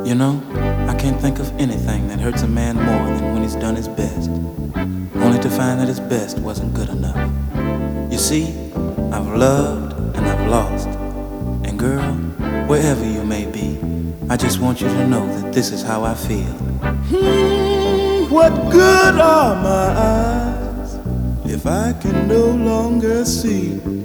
You know, I can't think of anything that hurts a man more than when he's done his best, only to find that his best wasn't good enough. You see, I've loved and I've lost, and girl, wherever you may be, I just want you to know that this is how I feel. What good are my eyes if I can no longer see?